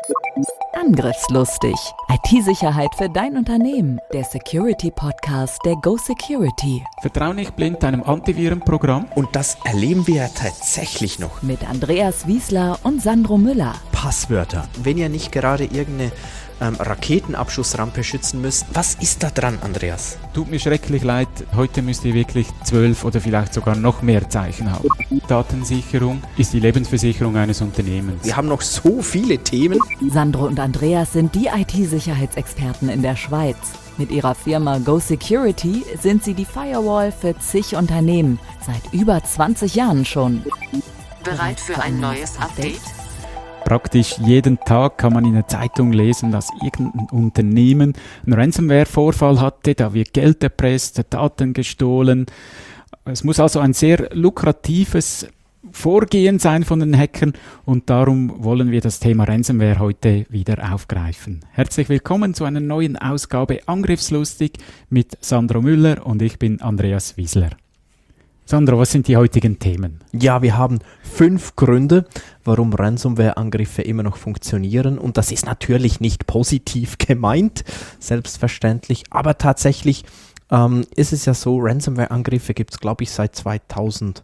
Angriffslustig. IT-Sicherheit für dein Unternehmen. Der Security-Podcast der Go Security. Vertrau nicht blind einem Antivirenprogramm. Und das erleben wir ja tatsächlich noch. Mit Andreas Wiesler und Sandro Müller. Passwörter. Wenn ihr nicht gerade irgendeine Raketenabschussrampe schützen müsst, was ist da dran, Andreas? Tut mir schrecklich leid, heute müsst ihr wirklich 12 oder vielleicht sogar noch mehr Zeichen haben. Datensicherung ist die Lebensversicherung eines Unternehmens. Wir haben noch so viele Themen. Sandro und Andreas sind die IT-Sicherheitsexperten in der Schweiz. Mit ihrer Firma Go Security sind sie die Firewall für zig Unternehmen. Seit über 20 Jahren schon. Bereit für ein neues Update? Praktisch jeden Tag kann man in der Zeitung lesen, dass irgendein Unternehmen einen Ransomware-Vorfall hatte, da wird Geld erpresst, Daten gestohlen. Es muss also ein sehr lukratives Vorgehen sein von den Hackern und darum wollen wir das Thema Ransomware heute wieder aufgreifen. Herzlich willkommen zu einer neuen Ausgabe Angriffslustig mit Sandro Müller und ich bin Andreas Wiesler. Sandro, was sind die heutigen Themen? Ja, wir haben 5 Gründe, warum Ransomware-Angriffe immer noch funktionieren. Und das ist natürlich nicht positiv gemeint, selbstverständlich. Aber tatsächlich ist es ja so, Ransomware-Angriffe gibt es, glaube ich, seit 2015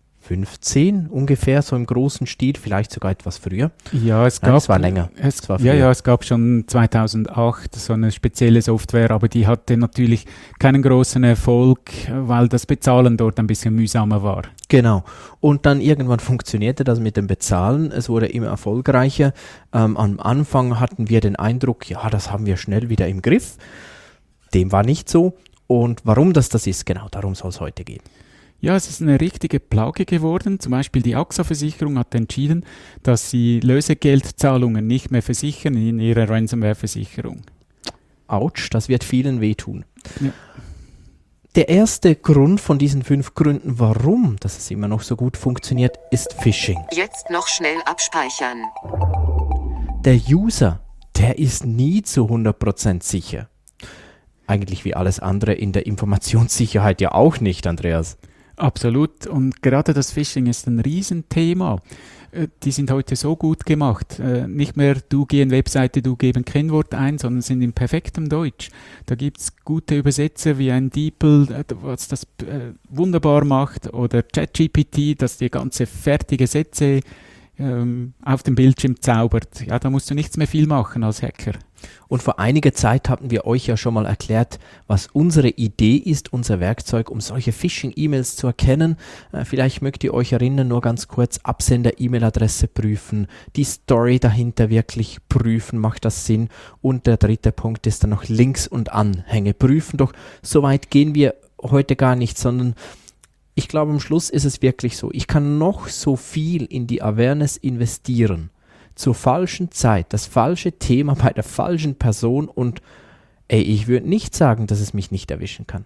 ungefähr, so im großen Stil, vielleicht sogar etwas früher. Ja, es war länger. Es gab schon 2008 so eine spezielle Software, aber die hatte natürlich keinen großen Erfolg, weil das Bezahlen dort ein bisschen mühsamer war. Genau. Und dann irgendwann funktionierte das mit dem Bezahlen. Es wurde immer erfolgreicher. Am Anfang hatten wir den Eindruck, ja, das haben wir schnell wieder im Griff. Dem war nicht so. Und warum das ist, genau darum soll es heute gehen. Ja, es ist eine richtige Plage geworden. Zum Beispiel die AXA-Versicherung hat entschieden, dass sie Lösegeldzahlungen nicht mehr versichern in ihrer Ransomware-Versicherung. Autsch, das wird vielen wehtun. Ja. Der erste Grund von diesen 5 Gründen, warum das es immer noch so gut funktioniert, ist Phishing. Jetzt noch schnell abspeichern. Der User, der ist nie zu 100% sicher. Eigentlich wie alles andere in der Informationssicherheit ja auch nicht, Andreas. Absolut. Und gerade das Phishing ist ein Riesenthema. Die sind heute so gut gemacht. Nicht mehr du geh in Webseite, du gebe ein Kennwort ein, sondern sind in perfektem Deutsch. Da gibt es gute Übersetzer wie ein DeepL, was das wunderbar macht, oder ChatGPT, das dir ganze fertige Sätze auf dem Bildschirm zaubert. Ja, da musst du nichts mehr viel machen als Hacker. Und vor einiger Zeit hatten wir euch ja schon mal erklärt, was unsere Idee ist, unser Werkzeug, um solche Phishing-E-Mails zu erkennen. Vielleicht mögt ihr euch erinnern, nur ganz kurz, Absender-E-Mail-Adresse prüfen, die Story dahinter wirklich prüfen, macht das Sinn? Und der dritte Punkt ist dann noch Links und Anhänge prüfen. Doch so weit gehen wir heute gar nicht, sondern ich glaube, am Schluss ist es wirklich so, ich kann noch so viel in die Awareness investieren, zur falschen Zeit, das falsche Thema bei der falschen Person und ich würde nicht sagen, dass es mich nicht erwischen kann.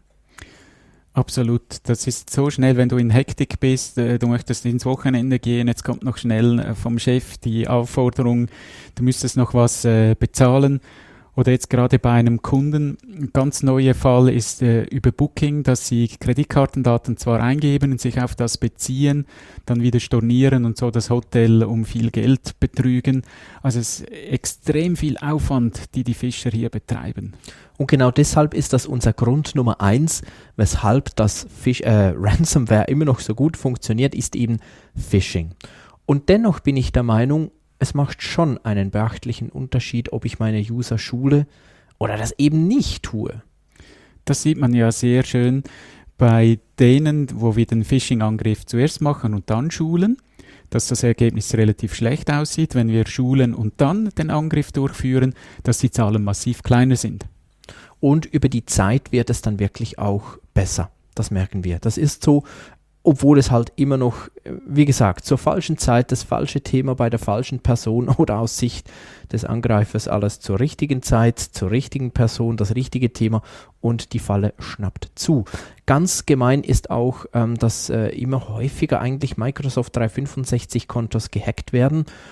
Absolut, das ist so schnell, wenn du in Hektik bist, du möchtest ins Wochenende gehen, jetzt kommt noch schnell vom Chef die Aufforderung, du müsstest noch was bezahlen. Oder jetzt gerade bei einem Kunden, ein ganz neuer Fall ist über Booking, dass sie Kreditkartendaten zwar eingeben und sich auf das beziehen, dann wieder stornieren und so das Hotel um viel Geld betrügen. Also es ist extrem viel Aufwand, die Fischer hier betreiben. Und genau deshalb ist das unser Grund Nummer 1, weshalb das Ransomware immer noch so gut funktioniert, ist eben Phishing. Und dennoch bin ich der Meinung, es macht schon einen beachtlichen Unterschied, ob ich meine User schule oder das eben nicht tue. Das sieht man ja sehr schön bei denen, wo wir den Phishing-Angriff zuerst machen und dann schulen, dass das Ergebnis relativ schlecht aussieht. Wenn wir schulen und dann den Angriff durchführen, dass die Zahlen massiv kleiner sind. Und über die Zeit wird es dann wirklich auch besser. Das merken wir. Das ist so. Obwohl es halt immer noch, wie gesagt, zur falschen Zeit, das falsche Thema bei der falschen Person oder aus Sicht des Angreifers alles zur richtigen Zeit, zur richtigen Person, das richtige Thema und die Falle schnappt zu. Ganz gemein ist auch, dass immer häufiger eigentlich Microsoft 365 Kontos gehackt werden.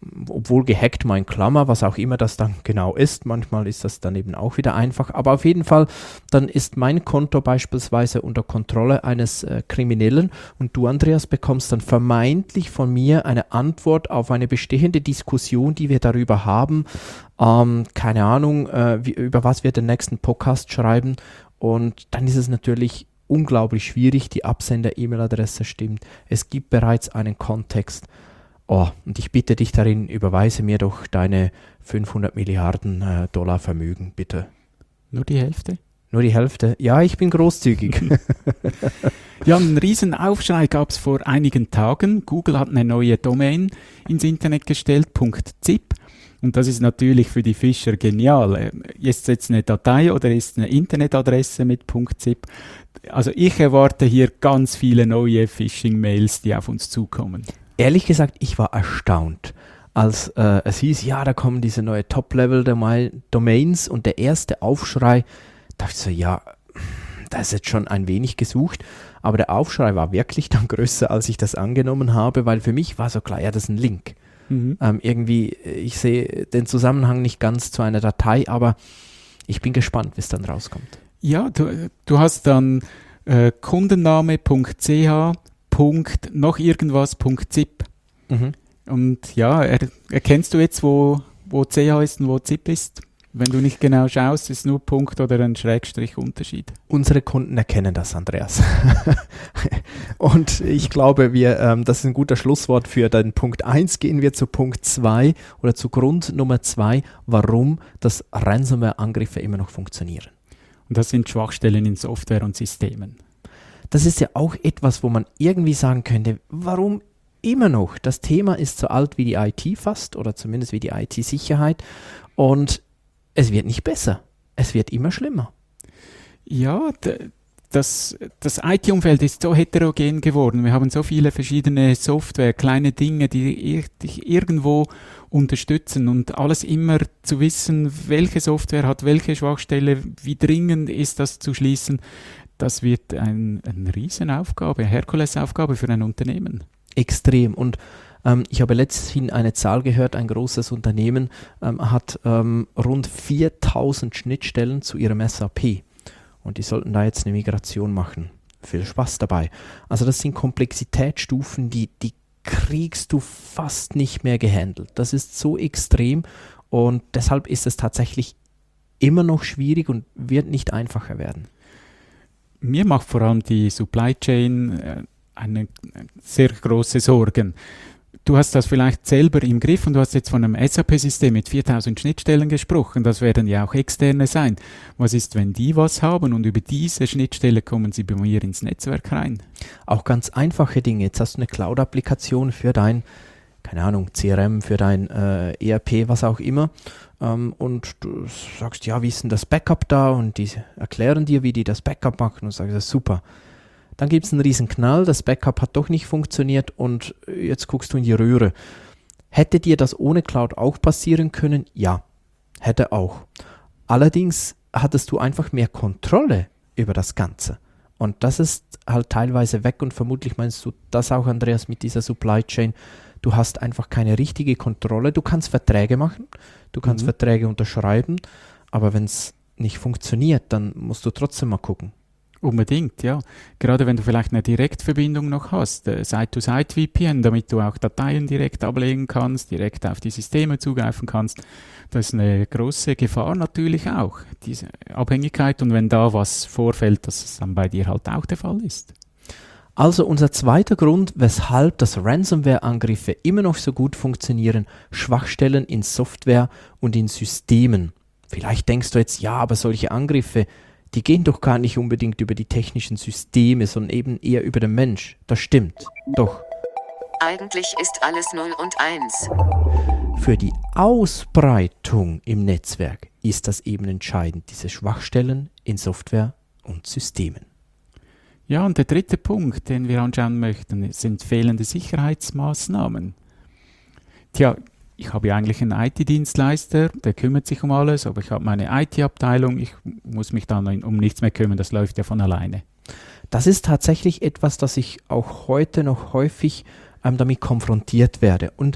obwohl gehackt mal in Klammer, was auch immer das dann genau ist. Manchmal ist das dann eben auch wieder einfach. Aber auf jeden Fall, dann ist mein Konto beispielsweise unter Kontrolle eines Kriminellen und du, Andreas, bekommst dann vermeintlich von mir eine Antwort auf eine bestehende Diskussion, die wir darüber haben. Keine Ahnung, über was wir den nächsten Podcast schreiben. Und dann ist es natürlich unglaublich schwierig, die Absender-E-Mail-Adresse stimmt. Es gibt bereits einen Kontext. Und ich bitte dich darin, überweise mir doch deine 500 Milliarden Dollar Vermögen, bitte. Nur die Hälfte? Nur die Hälfte? Ja, ich bin großzügig. Ja, einen riesen Aufschrei gab es vor einigen Tagen. Google hat eine neue Domain ins Internet gestellt, .zip. Und das ist natürlich für die Fischer genial. Ist jetzt eine Datei oder ist eine Internetadresse mit .zip? Also ich erwarte hier ganz viele neue Phishing-Mails, die auf uns zukommen. Ehrlich gesagt, ich war erstaunt, als es hieß, ja, da kommen diese neue Top-Level-Domains und der erste Aufschrei, dachte ich so, ja, da ist jetzt schon ein wenig gesucht, aber der Aufschrei war wirklich dann größer, als ich das angenommen habe, weil für mich war so klar, ja, das ist ein Link. Irgendwie, ich sehe den Zusammenhang nicht ganz zu einer Datei, aber ich bin gespannt, wie es dann rauskommt. Ja, du hast dann Kundenname.ch noch irgendwas.zip. Und ja, erkennst du jetzt, wo CH ist und wo ZIP ist? Wenn du nicht genau schaust, ist nur Punkt oder ein Schrägstrich Unterschied. Unsere Kunden erkennen das, Andreas. Und ich glaube, das ist ein guter Schlusswort für den Punkt 1. Gehen wir zu Punkt 2 oder zu Grund Nummer 2, warum das Ransomware-Angriffe immer noch funktionieren. Und das sind Schwachstellen in Software und Systemen. Das ist ja auch etwas, wo man irgendwie sagen könnte, warum immer noch? Das Thema ist so alt wie die IT fast oder zumindest wie die IT-Sicherheit und es wird nicht besser. Es wird immer schlimmer. Ja, das IT-Umfeld ist so heterogen geworden. Wir haben so viele verschiedene Software, kleine Dinge, die dich irgendwo unterstützen und alles immer zu wissen, welche Software hat welche Schwachstelle, wie dringend ist das zu schließen, das wird eine Riesenaufgabe, eine Herkulesaufgabe für ein Unternehmen. Extrem. Und ich habe letzthin eine Zahl gehört, ein großes Unternehmen hat rund 4000 Schnittstellen zu ihrem SAP und die sollten da jetzt eine Migration machen. Viel Spaß dabei. Also das sind Komplexitätsstufen, die kriegst du fast nicht mehr gehandelt. Das ist so extrem und deshalb ist es tatsächlich immer noch schwierig und wird nicht einfacher werden. Mir macht vor allem die Supply Chain eine sehr große Sorgen. Du hast das vielleicht selber im Griff und du hast jetzt von einem SAP-System mit 4000 Schnittstellen gesprochen. Das werden ja auch externe sein. Was ist, wenn die was haben und über diese Schnittstelle kommen sie bei mir ins Netzwerk rein? Auch ganz einfache Dinge. Jetzt hast du eine Cloud-Applikation für dein, keine Ahnung, CRM, für dein ERP, was auch immer. Und du sagst, ja, wie ist denn das Backup da? Und die erklären dir, wie die das Backup machen und sagst, das ist super. Dann gibt es einen riesen Knall, das Backup hat doch nicht funktioniert und jetzt guckst du in die Röhre. Hätte dir das ohne Cloud auch passieren können? Ja, hätte auch. Allerdings hattest du einfach mehr Kontrolle über das Ganze. Und das ist halt teilweise weg und vermutlich meinst du das auch, Andreas, mit dieser Supply Chain. Du hast einfach keine richtige Kontrolle. Du kannst Verträge machen, du kannst Verträge unterschreiben, aber wenn es nicht funktioniert, dann musst du trotzdem mal gucken. Unbedingt, ja. Gerade wenn du vielleicht eine Direktverbindung noch hast, Site-to-Site-VPN, damit du auch Dateien direkt ablegen kannst, direkt auf die Systeme zugreifen kannst. Das ist eine große Gefahr natürlich auch, diese Abhängigkeit. Und wenn da was vorfällt, dass es dann bei dir halt auch der Fall ist. Also unser zweiter Grund, weshalb das Ransomware-Angriffe immer noch so gut funktionieren, Schwachstellen in Software und in Systemen. Vielleicht denkst du jetzt, ja, aber solche Angriffe, die gehen doch gar nicht unbedingt über die technischen Systeme, sondern eben eher über den Mensch. Das stimmt, doch. Eigentlich ist alles 0 und 1. Für die Ausbreitung im Netzwerk ist das eben entscheidend, diese Schwachstellen in Software und Systemen. Ja, und der dritte Punkt, den wir anschauen möchten, sind fehlende Sicherheitsmaßnahmen. Tja, ich habe ja eigentlich einen IT-Dienstleister, der kümmert sich um alles, aber ich habe meine IT-Abteilung, ich muss mich dann um nichts mehr kümmern, das läuft ja von alleine. Das ist tatsächlich etwas, das ich auch heute noch häufig damit konfrontiert werde. Und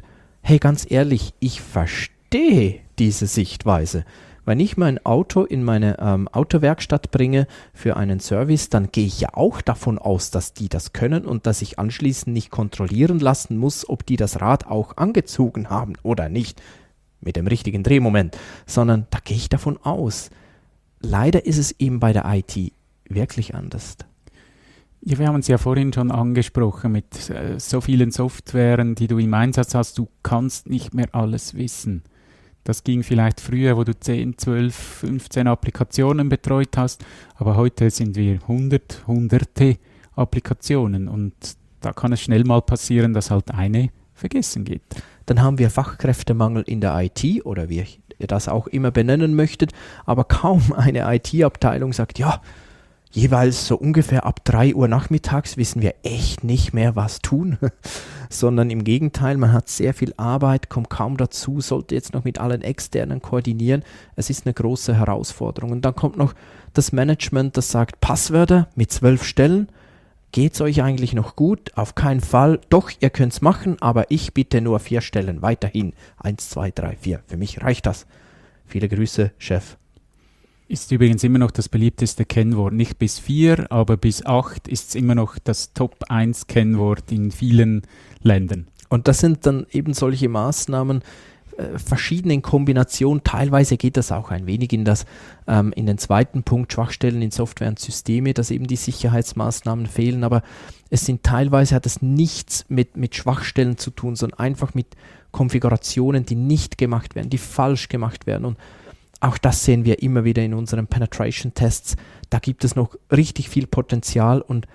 hey, ganz ehrlich, ich verstehe diese Sichtweise. Wenn ich mein Auto in meine Autowerkstatt bringe für einen Service, dann gehe ich ja auch davon aus, dass die das können und dass ich anschließend nicht kontrollieren lassen muss, ob die das Rad auch angezogen haben oder nicht, mit dem richtigen Drehmoment, sondern da gehe ich davon aus. Leider ist es eben bei der IT wirklich anders. Ja, wir haben es ja vorhin schon angesprochen mit so vielen Softwaren, die du im Einsatz hast, du kannst nicht mehr alles wissen. Das ging vielleicht früher, wo du 10, 12, 15 Applikationen betreut hast, aber heute sind wir hunderte Applikationen und da kann es schnell mal passieren, dass halt eine vergessen geht. Dann haben wir Fachkräftemangel in der IT oder wie ihr das auch immer benennen möchtet, aber kaum eine IT-Abteilung sagt, ja, jeweils so ungefähr ab 3 Uhr nachmittags wissen wir echt nicht mehr, was tun, sondern im Gegenteil, man hat sehr viel Arbeit, kommt kaum dazu, sollte jetzt noch mit allen Externen koordinieren. Es ist eine große Herausforderung. Und dann kommt noch das Management, das sagt, Passwörter mit 12 Stellen, geht's euch eigentlich noch gut? Auf keinen Fall. Doch, ihr könnt's machen, aber ich bitte nur 4 Stellen weiterhin. 1, 2, 3, 4. Für mich reicht das. Viele Grüße, Chef. Ist übrigens immer noch das beliebteste Kennwort. Nicht bis 4, aber bis 8 ist es immer noch das Top 1 Kennwort in vielen Ländern. Und das sind dann eben solche Maßnahmen, verschiedenen Kombinationen. Teilweise geht das auch ein wenig in den zweiten Punkt, Schwachstellen in Software und Systeme, dass eben die Sicherheitsmaßnahmen fehlen. Aber teilweise hat es nichts mit Schwachstellen zu tun, sondern einfach mit Konfigurationen, die nicht gemacht werden, die falsch gemacht werden. Und auch das sehen wir immer wieder in unseren Penetration-Tests. Da gibt es noch richtig viel Potenzial und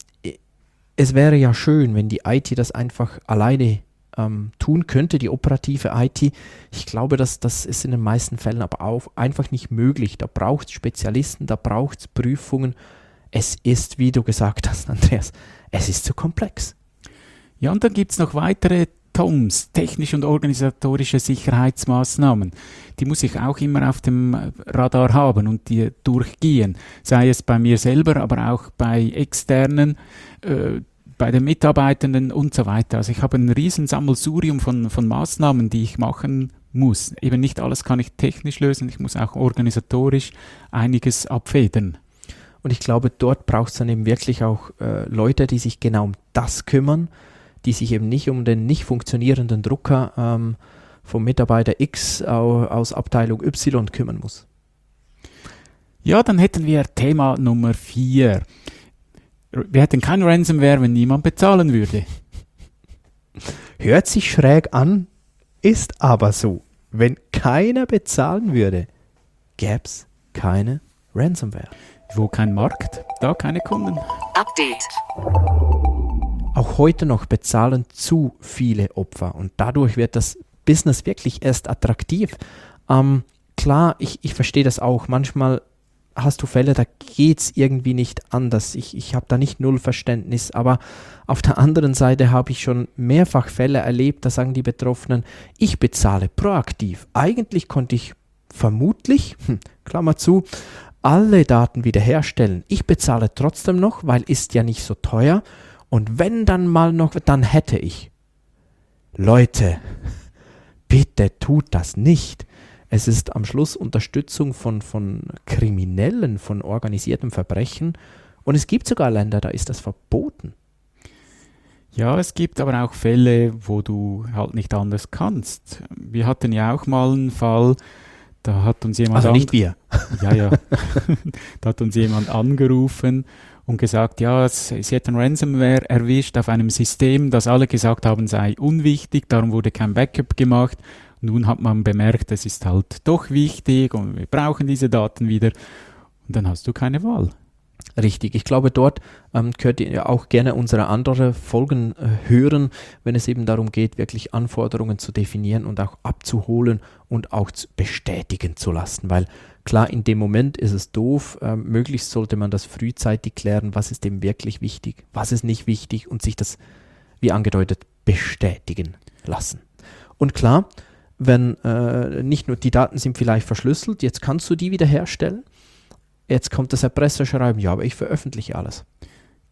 es wäre ja schön, wenn die IT das einfach alleine tun könnte, die operative IT. Ich glaube, das ist in den meisten Fällen aber auch einfach nicht möglich. Da braucht es Spezialisten, da braucht es Prüfungen. Es ist, wie du gesagt hast, Andreas, es ist zu komplex. Ja, und dann gibt es noch weitere TOMs, technische und organisatorische Sicherheitsmaßnahmen. Die muss ich auch immer auf dem Radar haben und die durchgehen. Sei es bei mir selber, aber auch bei externen, bei den Mitarbeitenden und so weiter. Also ich habe ein riesen Sammelsurium von Maßnahmen, die ich machen muss. Eben nicht alles kann ich technisch lösen, ich muss auch organisatorisch einiges abfedern. Und ich glaube, dort braucht es dann eben wirklich auch Leute, die sich genau um das kümmern, die sich eben nicht um den nicht funktionierenden Drucker vom Mitarbeiter X aus Abteilung Y kümmern muss. Ja, dann hätten wir Thema Nummer 4. Wir hätten kein Ransomware, wenn niemand bezahlen würde. Hört sich schräg an, ist aber so. Wenn keiner bezahlen würde, gäbe es keine Ransomware. Wo kein Markt, da keine Kunden. Update. Auch heute noch bezahlen zu viele Opfer und dadurch wird das Business wirklich erst attraktiv. Klar, ich verstehe das auch. Manchmal hast du Fälle, da geht es irgendwie nicht anders. Ich habe da nicht null Verständnis, aber auf der anderen Seite habe ich schon mehrfach Fälle erlebt, da sagen die Betroffenen, ich bezahle proaktiv. Eigentlich konnte ich vermutlich, Klammer zu, alle Daten wiederherstellen. Ich bezahle trotzdem noch, weil ist ja nicht so teuer. Und wenn dann mal noch, dann hätte ich. Leute, bitte tut das nicht. Es ist am Schluss Unterstützung von Kriminellen, von organisiertem Verbrechen. Und es gibt sogar Länder, da ist das verboten. Ja, es gibt aber auch Fälle, wo du halt nicht anders kannst. Wir hatten ja auch mal einen Fall, da hat uns jemand... Also nicht wir. Ja. Da hat uns jemand angerufen und gesagt, ja, sie hätten Ransomware erwischt auf einem System, das alle gesagt haben, sei unwichtig, darum wurde kein Backup gemacht. Nun hat man bemerkt, es ist halt doch wichtig und wir brauchen diese Daten wieder und dann hast du keine Wahl. Richtig, ich glaube, dort könnt ihr auch gerne unsere anderen Folgen hören, wenn es eben darum geht, wirklich Anforderungen zu definieren und auch abzuholen und auch bestätigen zu lassen, weil klar, in dem Moment ist es doof, möglichst sollte man das frühzeitig klären, was ist dem wirklich wichtig, was ist nicht wichtig und sich das, wie angedeutet, bestätigen lassen. Und klar, wenn nicht nur die Daten sind vielleicht verschlüsselt, jetzt kannst du die wiederherstellen. Jetzt kommt das Erpresserschreiben, ja, aber ich veröffentliche alles.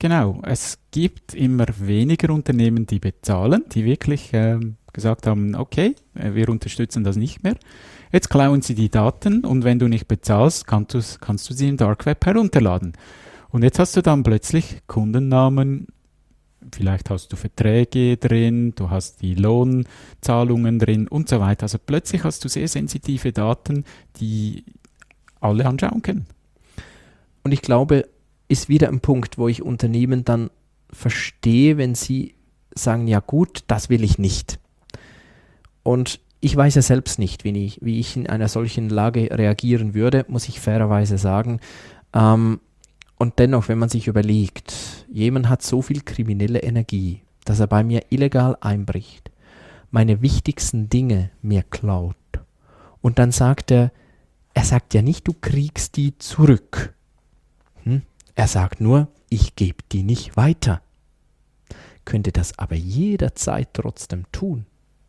Genau, es gibt immer weniger Unternehmen, die bezahlen, die wirklich gesagt haben, okay, wir unterstützen das nicht mehr. Jetzt klauen sie die Daten und wenn du nicht bezahlst, kannst du sie im Dark Web herunterladen. Und jetzt hast du dann plötzlich Kundennamen, vielleicht hast du Verträge drin, du hast die Lohnzahlungen drin und so weiter. Also plötzlich hast du sehr sensitive Daten, die alle anschauen können. Und ich glaube, ist wieder ein Punkt, wo ich Unternehmen dann verstehe, wenn sie sagen, ja gut, das will ich nicht. Und ich weiß ja selbst nicht, wie ich in einer solchen Lage reagieren würde, muss ich fairerweise sagen. Und dennoch, wenn man sich überlegt, jemand hat so viel kriminelle Energie, dass er bei mir illegal einbricht, meine wichtigsten Dinge mir klaut und dann sagt er sagt ja nicht, du kriegst die zurück. Er sagt nur, ich gebe die nicht weiter. Könnte das aber jederzeit trotzdem tun.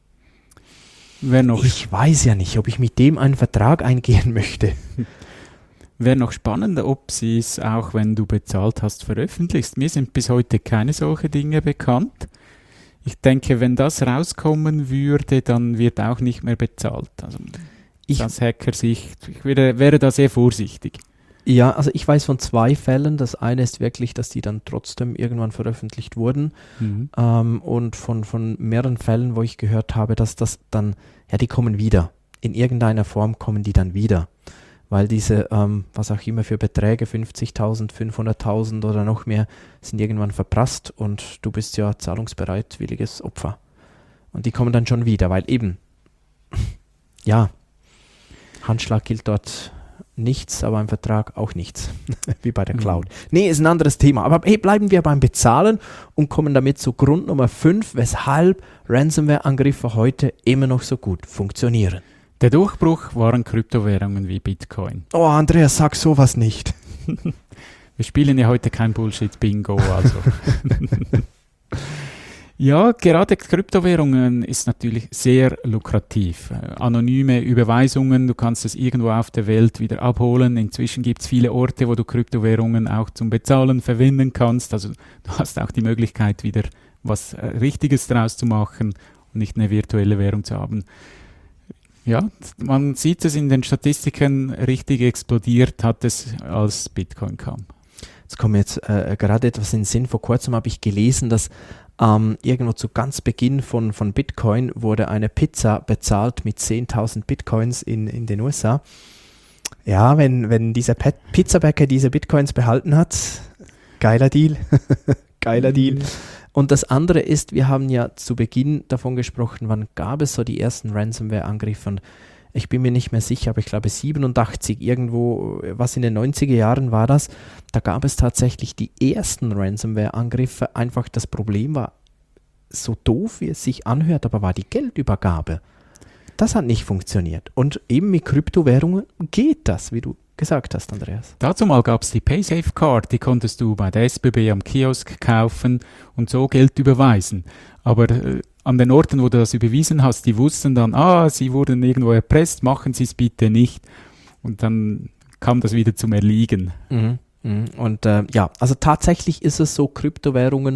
Ich weiß ja nicht, ob ich mit dem einen Vertrag eingehen möchte. Wäre noch spannender, ob sie es auch, wenn du bezahlt hast, veröffentlichst. Mir sind bis heute keine solche Dinge bekannt. Ich denke, wenn das rauskommen würde, dann wird auch nicht mehr bezahlt. Also aus Hackersicht, ich wäre da sehr vorsichtig. Ja, also ich weiß von 2 Fällen. Das eine ist wirklich, dass die dann trotzdem irgendwann veröffentlicht wurden. Und von mehreren Fällen, wo ich gehört habe, dass das dann, ja, die kommen wieder. In irgendeiner Form kommen die dann wieder. Weil diese, was auch immer für Beträge, 50.000, 500.000 oder noch mehr, sind irgendwann verprasst und du bist ja zahlungsbereitwilliges Opfer. Und die kommen dann schon wieder, weil eben, ja, Handschlag gilt dort nichts, aber im Vertrag auch nichts, wie bei der Cloud. Nee, ist ein anderes Thema. Aber hey, bleiben wir beim Bezahlen und kommen damit zu Grund Nummer 5, weshalb Ransomware-Angriffe heute immer noch so gut funktionieren. Der Durchbruch waren Kryptowährungen wie Bitcoin. Oh, Andreas, sag sowas nicht. Wir spielen ja heute kein Bullshit-Bingo, also. Ja, gerade Kryptowährungen ist natürlich sehr lukrativ. Anonyme Überweisungen, du kannst es irgendwo auf der Welt wieder abholen. Inzwischen gibt es viele Orte, wo du Kryptowährungen auch zum Bezahlen verwenden kannst. Also du hast auch die Möglichkeit, wieder was Richtiges draus zu machen und nicht eine virtuelle Währung zu haben. Ja, man sieht es in den Statistiken, richtig explodiert hat es, als Bitcoin kam. Jetzt kommt mir jetzt gerade etwas in den Sinn. Vor kurzem habe ich gelesen, dass irgendwo zu ganz Beginn von Bitcoin wurde eine Pizza bezahlt mit 10.000 Bitcoins in den USA. Ja, wenn dieser Pizzabäcker diese Bitcoins behalten hat, geiler Deal. Geiler Deal. Und das andere ist, wir haben ja zu Beginn davon gesprochen, wann gab es so die ersten Ransomware-Angriffe, und ich bin mir nicht mehr sicher, aber ich glaube 87, irgendwo, was in den 90er Jahren war das, da gab es tatsächlich die ersten Ransomware-Angriffe. Einfach das Problem war, so doof wie es sich anhört, aber war die Geldübergabe. Das hat nicht funktioniert. Und eben mit Kryptowährungen geht das, wie du gesagt hast, Andreas. Dazu mal gab es die PaySafe-Card, die konntest du bei der SBB am Kiosk kaufen und so Geld überweisen. Aber an den Orten, wo du das überwiesen hast, die wussten dann, sie wurden irgendwo erpresst, machen Sie es bitte nicht. Und dann kam das wieder zum Erliegen. Und ja, also tatsächlich ist es so, Kryptowährungen,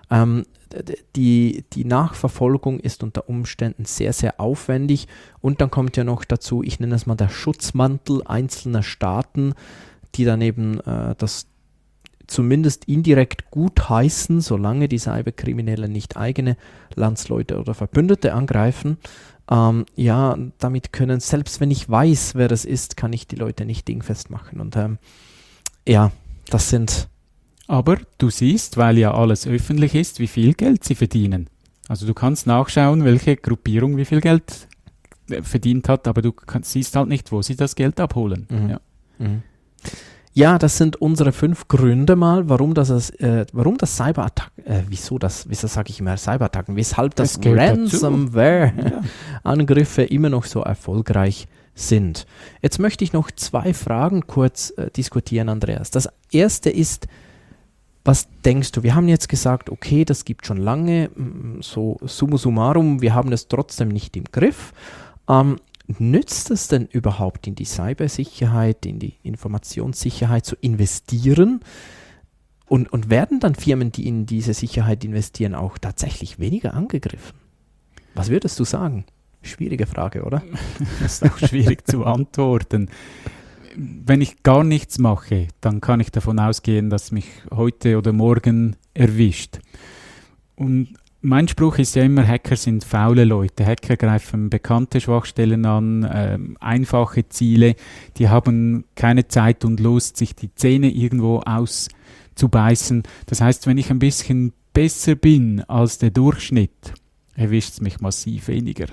die Nachverfolgung ist unter Umständen sehr, sehr aufwendig, und dann kommt ja noch dazu, ich nenne es mal der Schutzmantel einzelner Staaten, die dann eben das zumindest indirekt gutheißen, solange die Cyberkriminellen nicht eigene Landsleute oder Verbündete angreifen. Ja, damit können, selbst wenn ich weiß, wer das ist, kann ich die Leute nicht dingfest machen. Und ja, das sind... Aber du siehst, weil ja alles öffentlich ist, wie viel Geld sie verdienen. Also du kannst nachschauen, welche Gruppierung wie viel Geld verdient hat, aber du siehst halt nicht, wo sie das Geld abholen. Ja. Ja, das sind unsere 5 Gründe mal, warum das Cyberattacken, wieso sage ich immer Cyberattacken, weshalb das Ransomware-Angriffe immer noch so erfolgreich sind. Jetzt möchte ich noch 2 Fragen kurz diskutieren, Andreas. Das erste ist, was denkst du? Wir haben jetzt gesagt, okay, das gibt schon lange, so summa summarum, wir haben das trotzdem nicht im Griff. Nützt es denn überhaupt, in die Cybersicherheit, in die Informationssicherheit zu investieren? Und werden dann Firmen, die in diese Sicherheit investieren, auch tatsächlich weniger angegriffen? Was würdest du sagen? Schwierige Frage, oder? Das ist auch schwierig zu antworten. Wenn ich gar nichts mache, dann kann ich davon ausgehen, dass mich heute oder morgen erwischt. Und mein Spruch ist ja immer, Hacker sind faule Leute. Hacker greifen bekannte Schwachstellen an, einfache Ziele. Die haben keine Zeit und Lust, sich die Zähne irgendwo auszubeißen. Das heißt, wenn ich ein bisschen besser bin als der Durchschnitt, erwischt es mich massiv weniger.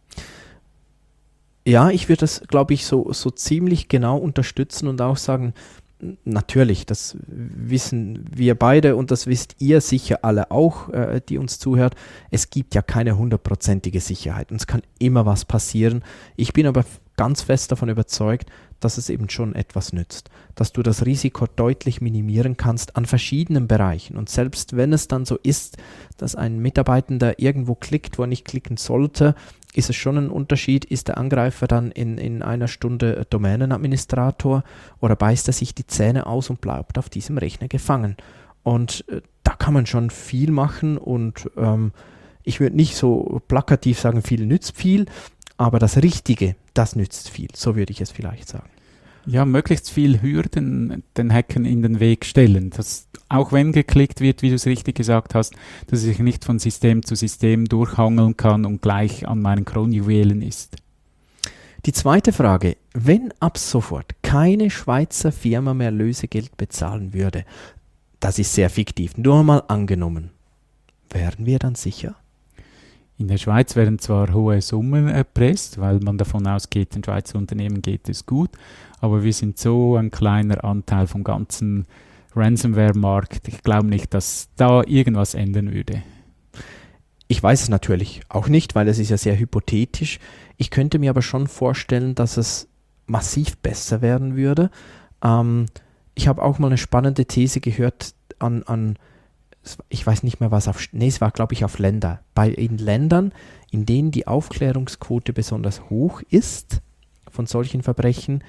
Ja, ich würde das, glaube ich, so ziemlich genau unterstützen und auch sagen, natürlich, das wissen wir beide und das wisst ihr sicher alle auch, die uns zuhört. Es gibt ja keine 100%ige Sicherheit und es kann immer was passieren. Ich bin aber ganz fest davon überzeugt, dass es eben schon etwas nützt, dass du das Risiko deutlich minimieren kannst an verschiedenen Bereichen. Und selbst wenn es dann so ist, dass ein Mitarbeitender irgendwo klickt, wo er nicht klicken sollte, ist es schon ein Unterschied, ist der Angreifer dann in einer Stunde Domänenadministrator oder beißt er sich die Zähne aus und bleibt auf diesem Rechner gefangen. Und da kann man schon viel machen und ich würde nicht so plakativ sagen, viel nützt viel, aber das Richtige, das nützt viel, so würde ich es vielleicht sagen. Ja, möglichst viel Hürden den Hackern in den Weg stellen, dass auch wenn geklickt wird, wie du es richtig gesagt hast, dass ich nicht von System zu System durchhangeln kann und gleich an meinen Kronjuwelen ist. Die zweite Frage, wenn ab sofort keine Schweizer Firma mehr Lösegeld bezahlen würde, das ist sehr fiktiv, nur mal angenommen, wären wir dann sicher? In der Schweiz werden zwar hohe Summen erpresst, weil man davon ausgeht, den Schweizer Unternehmen geht es gut, aber wir sind so ein kleiner Anteil vom ganzen Ransomware-Markt. Ich glaube nicht, dass da irgendwas ändern würde. Ich weiß es natürlich auch nicht, weil es ist ja sehr hypothetisch. Ich könnte mir aber schon vorstellen, dass es massiv besser werden würde. Ich habe auch mal eine spannende These gehört ich weiß nicht mehr was es war glaube ich auf Länder. In Ländern, in denen die Aufklärungsquote besonders hoch ist von solchen Verbrechen,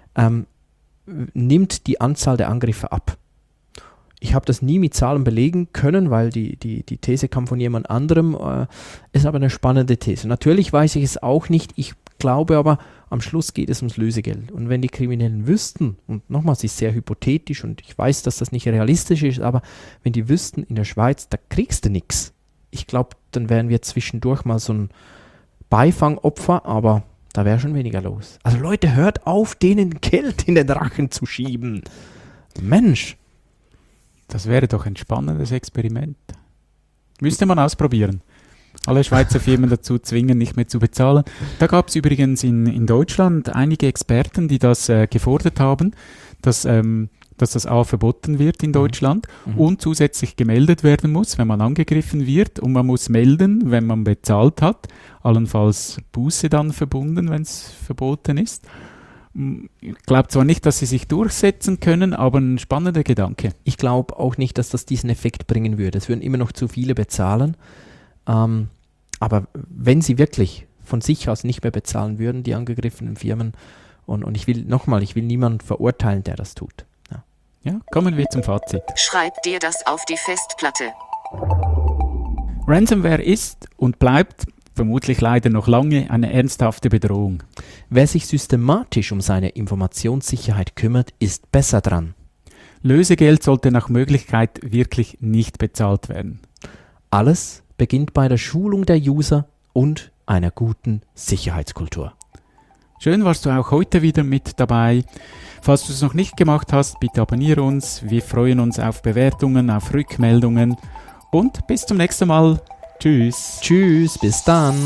nimmt die Anzahl der Angriffe ab. Ich habe das nie mit Zahlen belegen können, weil die These kam von jemand anderem, ist aber eine spannende These. Natürlich weiß ich es auch nicht, ich glaube aber, am Schluss geht es ums Lösegeld. Und wenn die Kriminellen wüssten, und nochmal, es ist sehr hypothetisch und ich weiß, dass das nicht realistisch ist, aber wenn die wüssten, in der Schweiz, da kriegst du nichts. Ich glaube, dann wären wir zwischendurch mal so ein Beifangopfer, aber da wäre schon weniger los. Also Leute, hört auf, denen Geld in den Rachen zu schieben. Mensch. Das wäre doch ein spannendes Experiment. Müsste man ausprobieren. Alle Schweizer Firmen dazu zwingen, nicht mehr zu bezahlen. Da gab es übrigens in Deutschland einige Experten, die das gefordert haben, dass das A verboten wird in Deutschland und zusätzlich gemeldet werden muss, wenn man angegriffen wird, und man muss melden, wenn man bezahlt hat, allenfalls Buße dann verbunden, wenn es verboten ist. Ich glaube zwar nicht, dass sie sich durchsetzen können, aber ein spannender Gedanke. Ich glaube auch nicht, dass das diesen Effekt bringen würde. Es würden immer noch zu viele bezahlen. Aber wenn sie wirklich von sich aus nicht mehr bezahlen würden, die angegriffenen Firmen, und ich will niemanden verurteilen, der das tut. Ja, kommen wir zum Fazit. Schreib dir das auf die Festplatte. Ransomware ist und bleibt vermutlich leider noch lange eine ernsthafte Bedrohung. Wer sich systematisch um seine Informationssicherheit kümmert, ist besser dran. Lösegeld sollte nach Möglichkeit wirklich nicht bezahlt werden. Alles beginnt bei der Schulung der User und einer guten Sicherheitskultur. Schön warst du auch heute wieder mit dabei. Falls du es noch nicht gemacht hast, bitte abonniere uns. Wir freuen uns auf Bewertungen, auf Rückmeldungen und bis zum nächsten Mal. Tschüss. Tschüss, bis dann.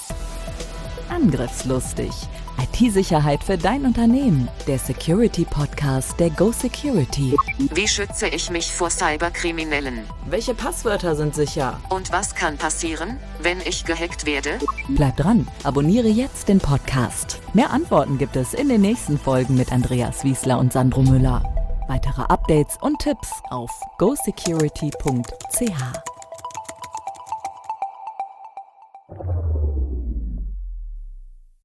Angriffslustig. IT-Sicherheit für dein Unternehmen. Der Security-Podcast der Go Security. Wie schütze ich mich vor Cyberkriminellen? Welche Passwörter sind sicher? Und was kann passieren, wenn ich gehackt werde? Bleib dran, abonniere jetzt den Podcast. Mehr Antworten gibt es in den nächsten Folgen mit Andreas Wiesler und Sandro Müller. Weitere Updates und Tipps auf gosecurity.ch.